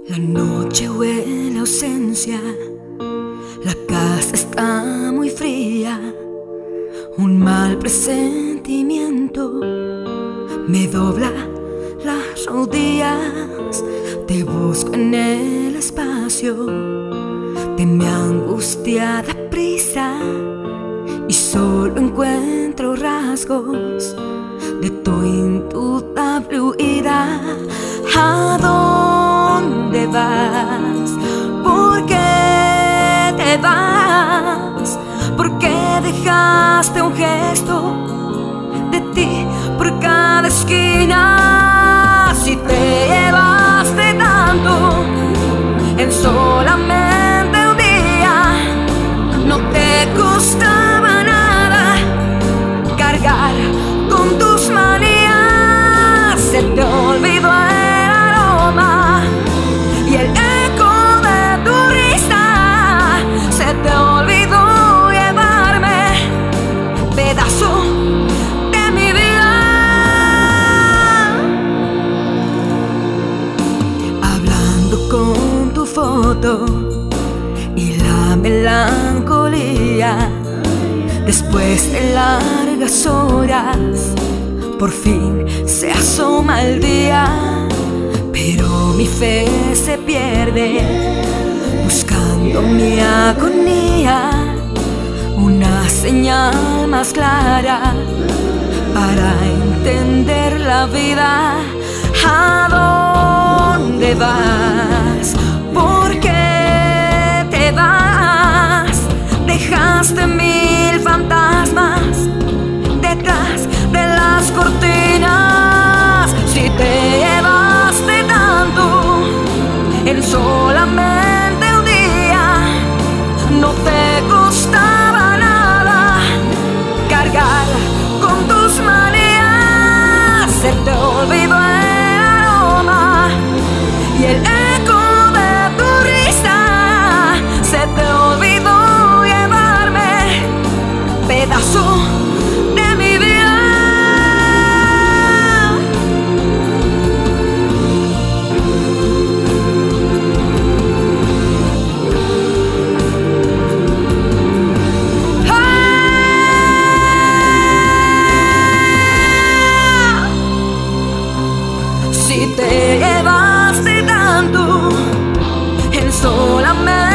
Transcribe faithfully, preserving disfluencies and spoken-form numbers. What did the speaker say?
La noche huele a ausencia, la casa está muy fría. Un mal presentimiento me dobla las rodillas. Te busco en el espacio de mi angustiada prisa y solo encuentro rasgos de tu indudable huida. ¿A dónde vas? ¿Por qué te vas? ¿Por qué dejaste un gesto de ti por cada esquina? Si te llevaste tanto en solamente un día, no te costaba nada cargar con tus manías. Se te olvidó el aroma y el eco de tu risa. Se te olvidó llevarme pedazo de mi vida. Hablando con tu foto y la melancolía, después de largas horas, por fin se asoma el día. Pero mi fe se pierde buscando mi agonía, una señal más clara para entender la vida. ¿A dónde vas? ¿Por qué te vas? Dejaste mil fantasmas detrás de las cortinas. Si te llevaste tanto en solamente un día, no te costaba nada cargar con tus manías. Se te olvidó el aroma y el eco de tu risa. Se te olvidó llevarme pedazo de mi vida. Si te llevaste tanto en solamente